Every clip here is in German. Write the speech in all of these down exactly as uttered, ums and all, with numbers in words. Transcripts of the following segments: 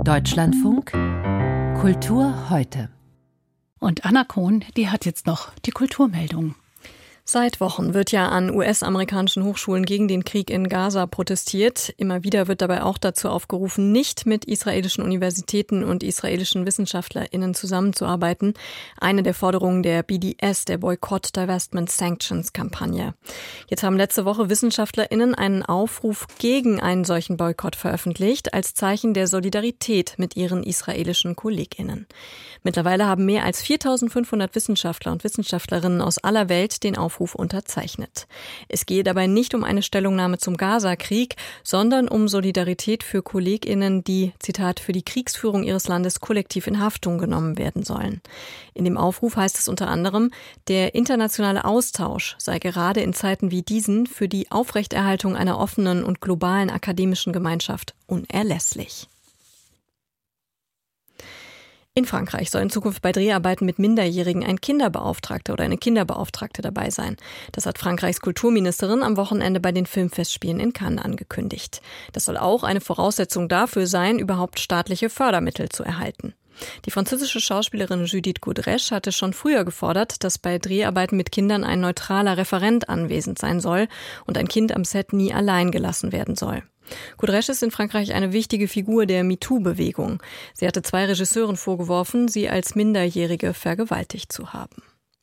Deutschlandfunk Kultur heute. Und Anna Kohn, die hat jetzt noch die Kulturmeldung. Seit Wochen wird ja an U S-amerikanischen Hochschulen gegen den Krieg in Gaza protestiert. Immer wieder wird dabei auch dazu aufgerufen, nicht mit israelischen Universitäten und israelischen WissenschaftlerInnen zusammenzuarbeiten. Eine der Forderungen der B D S, der Boycott, Divestment, Sanctions-Kampagne. Jetzt haben letzte Woche WissenschaftlerInnen einen Aufruf gegen einen solchen Boykott veröffentlicht, als Zeichen der Solidarität mit ihren israelischen KollegInnen. Mittlerweile haben mehr als viertausendfünfhundert Wissenschaftler und Wissenschaftlerinnen aus aller Welt den Aufruf unterzeichnet. Es gehe dabei nicht um eine Stellungnahme zum Gaza-Krieg, sondern um Solidarität für KollegInnen, die, Zitat, für die Kriegsführung ihres Landes kollektiv in Haftung genommen werden sollen. In dem Aufruf heißt es unter anderem, der internationale Austausch sei gerade in Zeiten wie diesen für die Aufrechterhaltung einer offenen und globalen akademischen Gemeinschaft unerlässlich. In Frankreich soll in Zukunft bei Dreharbeiten mit Minderjährigen ein Kinderbeauftragter oder eine Kinderbeauftragte dabei sein. Das hat Frankreichs Kulturministerin am Wochenende bei den Filmfestspielen in Cannes angekündigt. Das soll auch eine Voraussetzung dafür sein, überhaupt staatliche Fördermittel zu erhalten. Die französische Schauspielerin Judith Godrèche hatte schon früher gefordert, dass bei Dreharbeiten mit Kindern ein neutraler Referent anwesend sein soll und ein Kind am Set nie allein gelassen werden soll. Godrèche ist in Frankreich eine wichtige Figur der MeToo-Bewegung. Sie hatte zwei Regisseuren vorgeworfen, sie als Minderjährige vergewaltigt zu haben.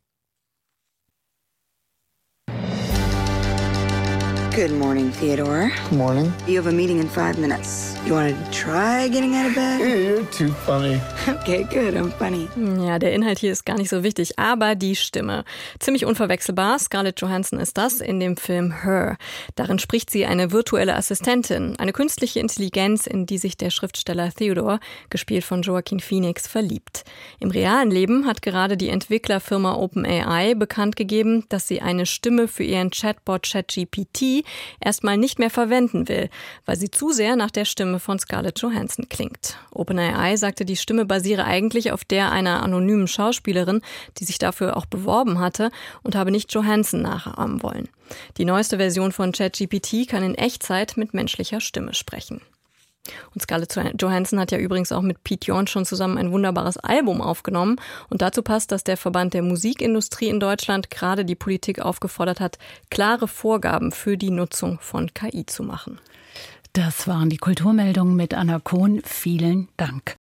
Good morning, Theodore. Good morning. You have a meeting in five minutes. You want to try getting out of bed? You're too funny. Okay, good. I'm funny. Ja, der Inhalt hier ist gar nicht so wichtig, aber die Stimme. Ziemlich unverwechselbar. Scarlett Johansson ist das in dem Film Her. Darin spricht sie eine virtuelle Assistentin, eine künstliche Intelligenz, in die sich der Schriftsteller Theodore, gespielt von Joaquin Phoenix, verliebt. Im realen Leben hat gerade die Entwicklerfirma OpenAI bekannt gegeben, dass sie eine Stimme für ihren Chatbot ChatGPT erstmal nicht mehr verwenden will, weil sie zu sehr nach der Stimme von Scarlett Johansson klingt. OpenAI sagte, die Stimme basiere eigentlich auf der einer anonymen Schauspielerin, die sich dafür auch beworben hatte und habe nicht Johansson nachahmen wollen. Die neueste Version von ChatGPT kann in Echtzeit mit menschlicher Stimme sprechen. Und Scarlett Johansson hat ja übrigens auch mit Pete Jorn schon zusammen ein wunderbares Album aufgenommen. Und dazu passt, dass der Verband der Musikindustrie in Deutschland gerade die Politik aufgefordert hat, klare Vorgaben für die Nutzung von K I zu machen. Das waren die Kulturmeldungen mit Anna Kohn. Vielen Dank.